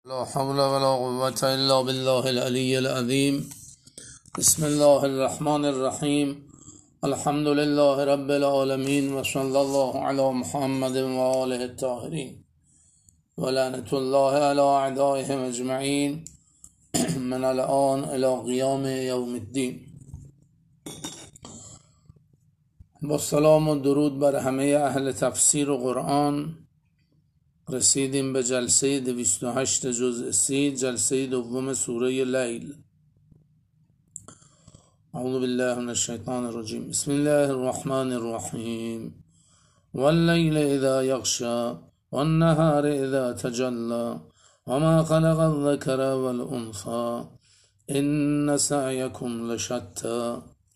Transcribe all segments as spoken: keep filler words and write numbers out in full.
لا حول ولا قوة إلا بالله العلي العظيم. بسم الله الرحمن الرحيم. الحمد لله رب العالمين وصلى الله على محمد وآله الطاهرين ولعنة الله على أعدائهم أجمعين من الآن إلى قیام یوم الدین. با سلام و درود بر همه اهل تفسیر و قرآن رسیدیم به جلسه دویست و هشت جزء سی، جلسه دوم سوره لیل. اعوذ بالله من الشیطان الرجیم. بسم الله الرحمن الرحیم. واللیل اذا یغشی والنهار اذا تجلی وما خلق الذکر والانثی ان سعیکم لشتی.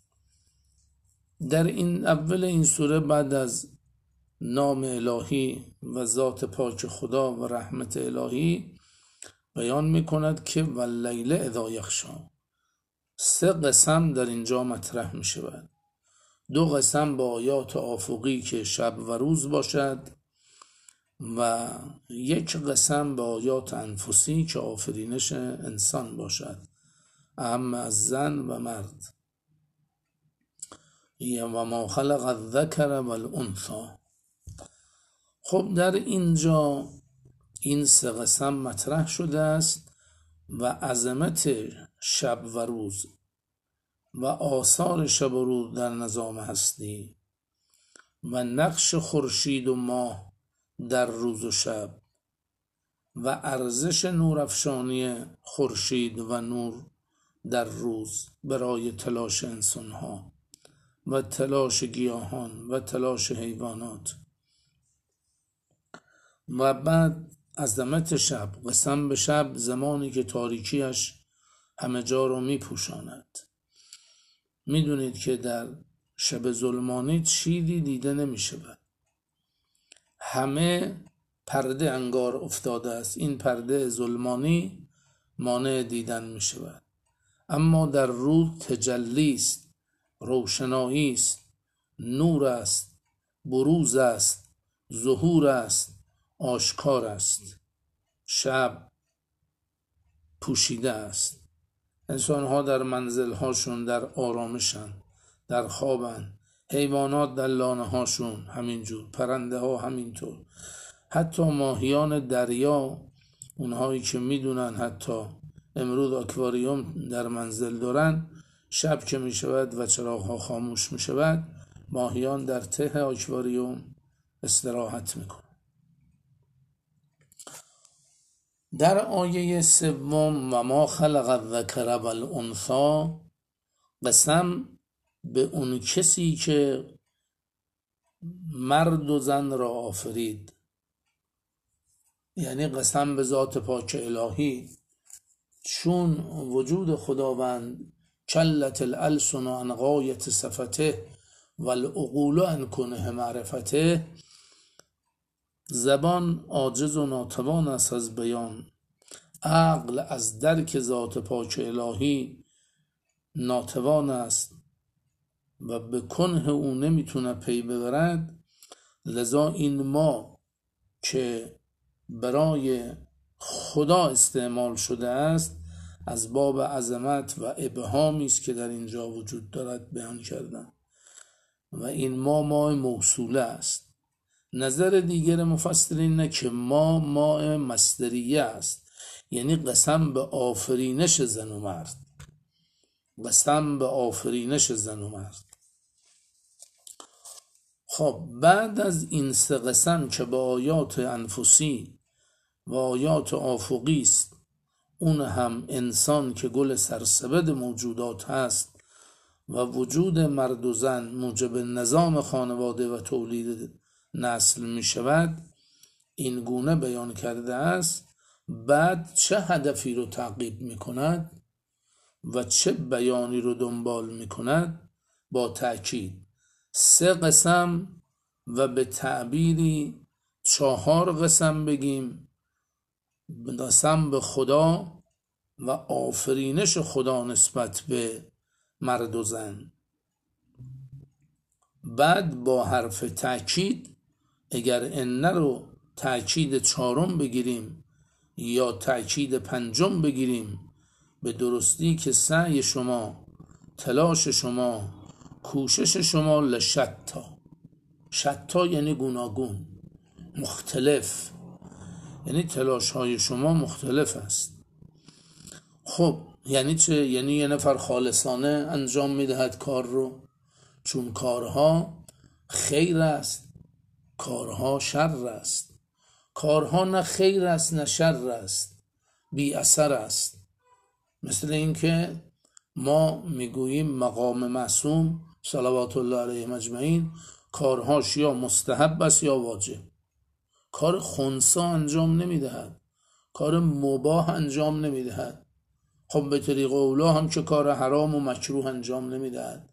در این اول این سوره بعد از نام الهی و ذات پاک خدا و رحمت الهی بیان می کند که واللیل اذا یغشی. سه قسم در اینجا مطرح می شود. دو قسم با آیات افقی که شب و روز باشد و یک قسم با آیات انفسی که آفرینش انسان باشد، اهم از زن و مرد. و ما خلق الذکر والانثی. خب در اینجا این سه قسم مطرح شده است و عظمت شب و روز و آثار شب و روز در نظام هستی و نقش خورشید و ماه در روز و شب و ارزش نورافشانی خورشید و نور در روز برای تلاش انسانها و تلاش گیاهان و تلاش حیوانات. و بعد عظمت شب، قسم به شب، زمانی که تاریکیش همه جا رو می پوشاند. می دونید که در شب ظلمانی چیزی دیده نمی شود، همه پرده انگار افتاده است. این پرده ظلمانی مانع دیدن می شود. اما در روز تجلی است، روشنایی است، نور است، بروز است، ظهور است، آشکار است. شب پوشیده است. انسان‌ها در منزل‌هاشون در آرامشن، در خوابن. حیوانات در لانه‌هاشون همینجور، پرنده ها همینطور. حتی ماهیان دریا، اونهایی که میدونن حتی امروز آکواریوم در منزل دارن، شب که میشود و چراغ‌ها خاموش میشود، ماهیان در ته آکواریوم استراحت میکنن. در آیه سوم و ما خلق الذکر والانثی، قسم به اون کسی که مرد و زن را آفرید، یعنی قسم به ذات پاک الهی، چون وجود خداوند کلت الالسن عن غایت صفته والعقول عن کنه معرفته، زبان عاجز و ناتوان است از بیان، عقل از درک ذات پاک الهی ناتوان است و به کنه او نمیتونه پی ببرد. لذا این ما که برای خدا استعمال شده است از باب عظمت و ابهامی است که در اینجا وجود دارد بیان کردن و این ما ما موصوله است. نظر دیگر مفسرین نه که ما ما مصدریه است، یعنی قسم به آفرینش زن و مرد، قسم به آفرینش زن و مرد. خب بعد از این سه قسم که با آیات انفسی و آیات افقی است، اون هم انسان که گل سرسبد موجودات هست و وجود مرد و زن موجب نظام خانواده و تولید نسل می شود، این گونه بیان کرده است. بعد چه هدفی رو تعقیب می کند و چه بیانی رو دنبال می کند؟ با تأکید سه قسم و به تعبیری چهار قسم بگیم، قسم به خدا و آفرینش خدا نسبت به مرد و زن. بعد با حرف تأکید، اگر ان رو تأکید چهارم بگیریم یا تأکید پنجم بگیریم به درستی که سعی شما، تلاش شما، کوشش شما لشتا. شتا یعنی گوناگون، مختلف، یعنی تلاش های شما مختلف است. خب یعنی چه؟ یعنی یه نفر خالصانه انجام میدهد کار رو، چون کارها خیر است، کارها شر است. کارها نه خیر است نه شر است، بی اثر است. مثل این که ما میگوییم مقام معصوم صلوات الله علیه اجمعین کارهاش یا مستحب است یا واجب. کار خنثی انجام نمیدهد، کار مباح انجام نمیدهد. خب به طریق اولا هم که کار حرام و مکروه انجام نمیدهد.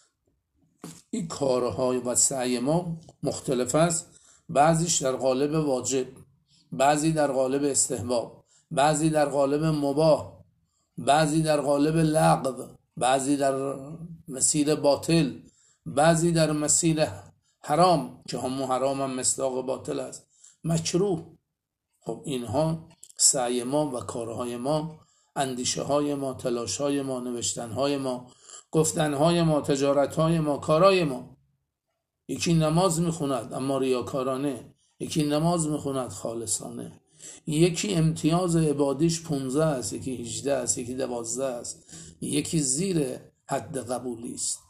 این کارهای و سعی ما مختلف است، بعضیش در قالب واجب، بعضی در قالب استحباب، بعضی در قالب مباح، بعضی در قالب لغو، بعضی در مسیر باطل، بعضی در مسیر حرام که همون حرام هم مصداق باطل است، مکروه. خب اینها سعی ما و کارهای ما، اندیشه های ما، تلاش های ما، نوشتن های ما، گفتن های ما، تجارت های ما، کارهای ما. یکی نماز میخوند اما ریاکارانه، یکی نماز میخوند خالصانه، یکی امتیاز عبادیش پونزده است، یکی هجده است، یکی دوازده است، یکی زیر حد قبولی است.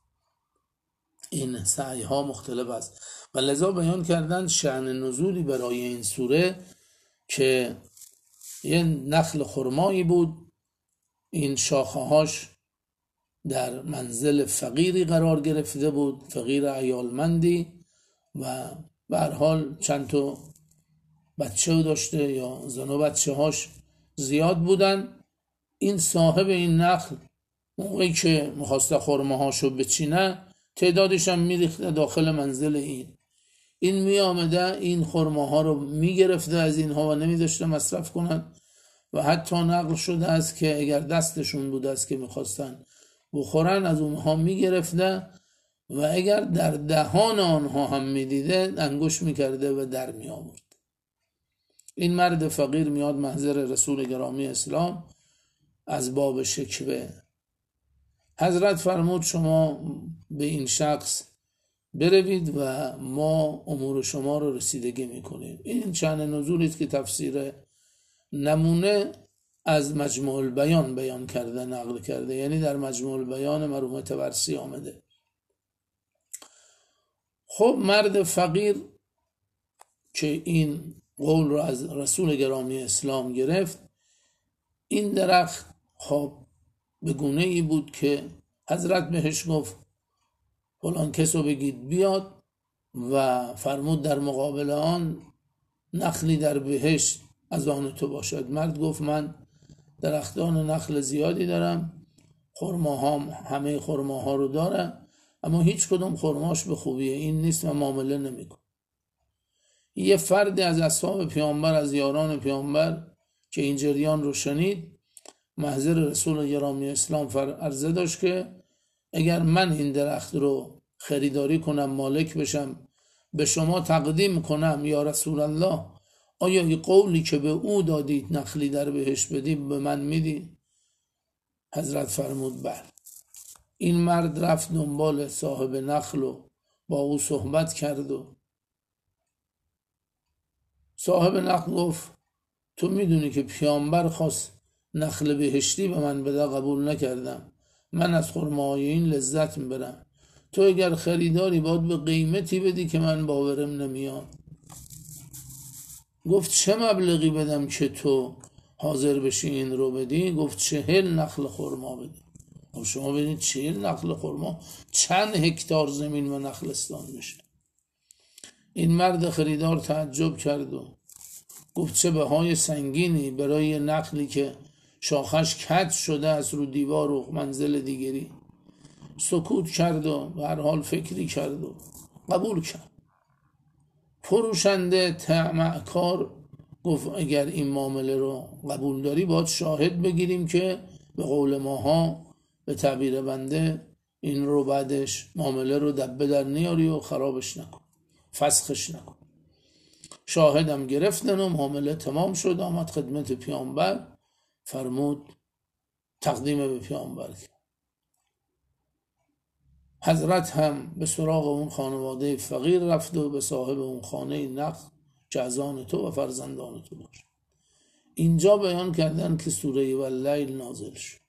این سعی ها مختلف است و لذا بیان کردن شأن نزولی برای این سوره که یه نخل خرمایی بود، این شاخه هاش در منزل فقیری قرار گرفته بود، فقیر عیالمندی، و به هر حال چند تا بچه داشته یا زن و بچه هاش زیاد بودن. این صاحب این نخل موقعی که میخواسته خرمه هاشو بچینه تعدادش هم میریخته داخل منزل این این میامده این خرمه ها رو میگرفته از اینها و نمیداشته مصرف کنن و حتی نقل شده است که اگر دستشون بوده است که میخواستن بخورن از اونها میگرفته و اگر در دهان آنها هم میدیده انگوش میکرده و در میآورد. این مرد فقیر میاد محضر رسول گرامی اسلام از باب شکوه. حضرت فرمود شما به این شخص بروید و ما امور شما رو رسیدگی میکنیم. این چند نزولی است که تفسیر نمونه از مجموع البیان بیان کرده، نقل کرده، یعنی در مجموع البیان مرحوم طبرسی آمده. خب مرد فقیر که این قول رو از رسول گرامی اسلام گرفت، این درخت خب به گونه ای بود که حضرت بهش گفت فلان کسو بگید بیاد و فرمود در مقابل آن نخلی در بهشت از آن تو باشد. مرد گفت من درختان نخل زیادی دارم، خرماهام همه خرماها رو دارم، اما هیچ کدوم خرماش به خوبی این نیست و معامله نمیکن. یه فردی از اصحاب پیامبر، از یاران پیامبر که این جریان رو شنید، محضر رسول گرامی اسلام فر عرضه داشت که اگر من این درخت رو خریداری کنم، مالک بشم، به شما تقدیم کنم یا رسول الله، آیا این قولی که به او دادید نخلی در بهش بدیم به من میدی؟ حضرت فرمود بله. این مرد رفت دنبال صاحب نخل و با او صحبت کرد و صاحب نخل گفت تو میدونی که پیامبر خواست نخل بهشتی به من بده، قبول نکردم، من از خرماهای این لذت میبرم، تو اگر خریداری باید به قیمتی بدی که من باورم نمیاد. گفت چه مبلغی بدم که تو حاضر بشی این رو بدی؟ گفت چهل نخل خرما بدی. خب شما بدید چهل نخل خرما چند هکتار زمین و نخلستان بشه. این مرد خریدار تعجب کرد و گفت چه بهای سنگینی برای نخلی که شاخش کج شده از رو دیوار و منزل دیگری. سکوت کرد و به هر حال فکری کرد و قبول کرد. فروشنده طمعکار گفت اگر این معامله رو قبول داری باید شاهد بگیریم که به قول ماها به تعبیر بنده این رو بعدش معامله رو دبه در نیاری و خرابش نکن، فسخش نکن. شاهدم گرفتن و معامله تمام شد، آمد خدمت پیامبر، فرمود تقدیم به پیامبر کرد. حضرت هم به سراغ اون خانواده فقیر رفت و به صاحب اون خانه نقد که از آن تو و فرزندان تو باش. اینجا بیان کردن که سوره واللیل نازل شد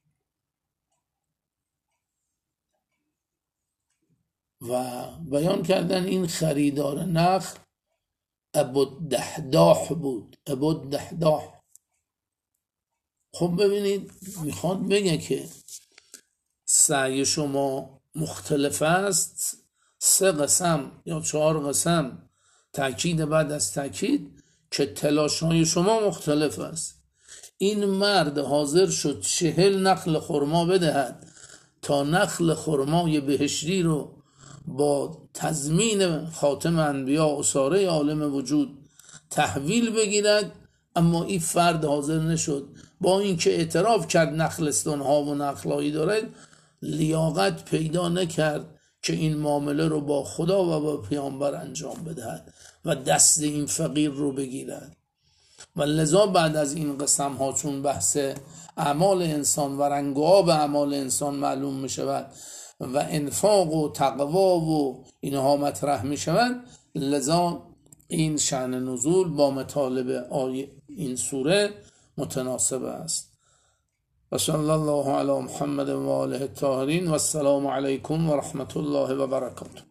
و بیان کردن این خریدار نخل ابوالدحداح بود. ابوالدحداح. خب ببینید میخواد بگه که سعی شما مختلف است، سه قسم یا چهار قسم تأکید بعد از تأکید که تلاش‌های شما مختلف است. این مرد حاضر شد چهل نخل خرما بدهد تا نخل خرمای بهشتی رو با تضمین خاتم انبیا و ساره عالم وجود تحویل بگیرد، اما این فرد حاضر نشد. با اینکه اعتراف کرد نخلستان ها و نخلایی دارد، لیاقت پیدا نکرد که این معامله رو با خدا و با پیامبر انجام بدهد و دست این فقیر رو بگیرد. و لذا بعد از این قسم ها چون بحث اعمال انسان و رنگ و آب اعمال انسان معلوم می شود و انفاق و تقوا و اینها مطرح می شود، لذا این شأن نزول با مطالب آیه این سوره متناسب است. و صلی الله علی محمد و آله الطاهرین و السلام علیکم و رحمت الله و برکاته.